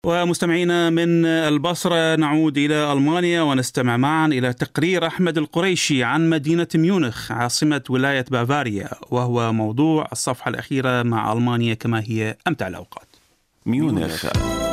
ومستمعينا من البصرة نعود إلى ألمانيا ونستمع معا إلى تقرير أحمد القريشي عن مدينة ميونخ عاصمة ولاية بافاريا، وهو موضوع الصفحة الأخيرة مع ألمانيا كما هي أمتع الأوقات. ميونخ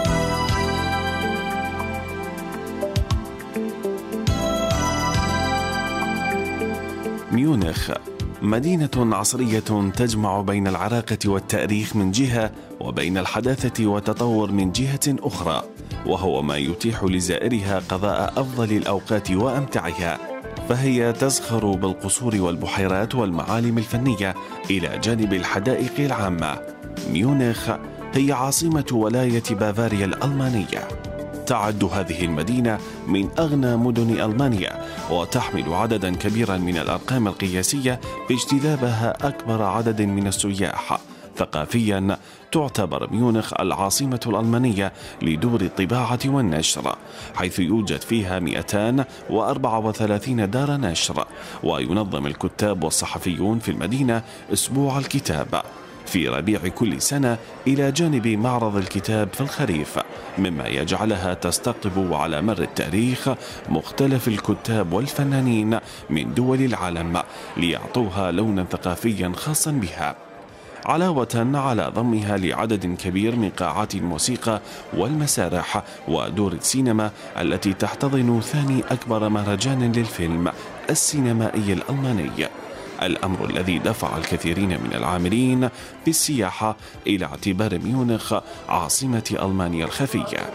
ميونخ مدينة عصرية تجمع بين العراقة والتاريخ من جهة وبين الحداثة والتطور من جهة أخرى، وهو ما يتيح لزائرها قضاء أفضل الأوقات وأمتعها، فهي تزخر بالقصور والبحيرات والمعالم الفنية إلى جانب الحدائق العامة. ميونخ هي عاصمة ولاية بافاريا الألمانية. تعد هذه المدينة من أغنى مدن ألمانيا، وتحمل عددا كبيرا من الأرقام القياسية في اجتذابها أكبر عدد من السياح. ثقافيا تعتبر ميونخ العاصمة الألمانية لدور الطباعة والنشر، حيث يوجد فيها 234 دار نشر، وينظم الكتاب والصحفيون في المدينة أسبوع الكتاب في ربيع كل سنة إلى جانب معرض الكتاب في الخريف، مما يجعلها تستقطب على مر التاريخ مختلف الكتاب والفنانين من دول العالم ليعطوها لونا ثقافيا خاصا بها، علاوة على ضمها لعدد كبير من قاعات الموسيقى والمسارح ودور السينما التي تحتضن ثاني أكبر مهرجان للفيلم السينمائي الألماني، الأمر الذي دفع الكثيرين من العاملين في السياحة إلى اعتبار ميونخ عاصمة ألمانيا الخفية.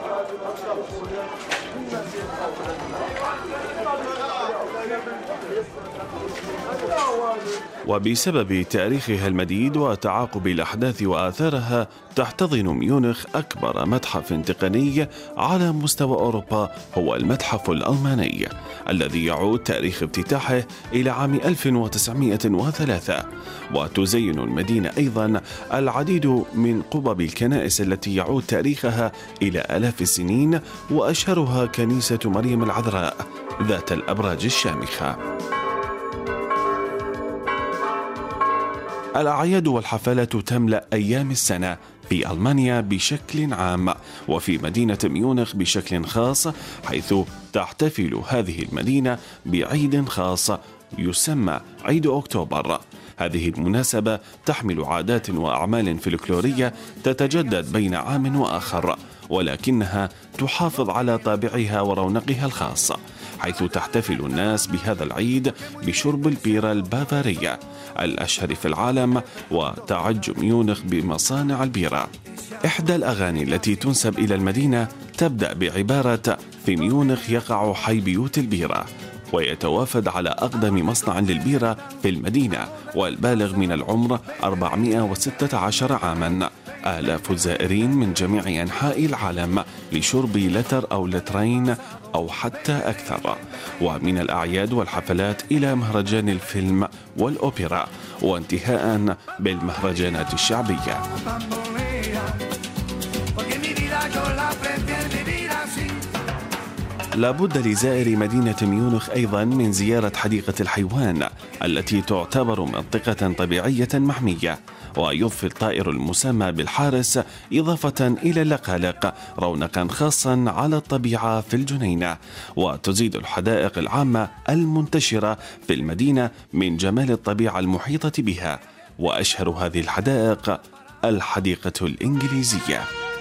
وبسبب تاريخها المديد وتعاقب الأحداث وآثارها، تحتضن ميونخ أكبر متحف تقني على مستوى أوروبا، هو المتحف الألماني الذي يعود تاريخ افتتاحه إلى عام 1903. وتزين المدينة أيضا العديد من قبب الكنائس التي يعود تاريخها إلى آلاف السنين، وأشهرها كنيسة مريم العذراء ذات الأبراج الشامخة. الأعياد والحفلات تملأ أيام السنة في ألمانيا بشكل عام، وفي مدينة ميونخ بشكل خاص، حيث تحتفل هذه المدينة بعيد خاص يسمى عيد أكتوبر. هذه المناسبة تحمل عادات وأعمال فلكلورية تتجدد بين عام وآخر، ولكنها تحافظ على طابعها ورونقها الخاص، حيث تحتفل الناس بهذا العيد بشرب البيرة البافارية الأشهر في العالم، وتعج ميونخ بمصانع البيرة. إحدى الأغاني التي تنسب إلى المدينة تبدأ بعبارة في ميونخ يقع حي بيوت البيرة، ويتوافد على أقدم مصنع للبيرة في المدينة والبالغ من العمر 416 عاما. آلاف الزائرين من جميع أنحاء العالم لشرب لتر أو لترين أو حتى أكثر، ومن الأعياد والحفلات إلى مهرجان الفيلم والأوبرا، وانتهاء بالمهرجانات الشعبية. لابد لزائر مدينة ميونخ أيضا من زيارة حديقة الحيوان التي تعتبر منطقة طبيعية محمية، ويضفي الطائر المسمى بالحارس إضافة إلى اللقالق رونقا خاصا على الطبيعة في الجنينة، وتزيد الحدائق العامة المنتشرة في المدينة من جمال الطبيعة المحيطة بها، وأشهر هذه الحدائق الحديقة الإنجليزية.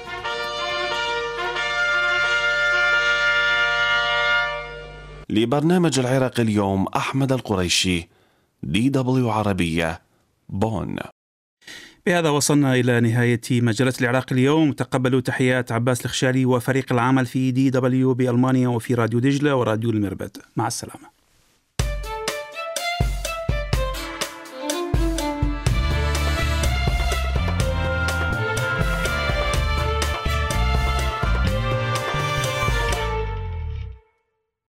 لبرنامج العراق اليوم أحمد القريشي، DW عربية، بون. بهذا وصلنا إلى نهاية مجلة العراق اليوم. تقبلوا تحيات عباس الخشالي وفريق العمل في DW بألمانيا وفي راديو دجلة وراديو المربد. مع السلامة.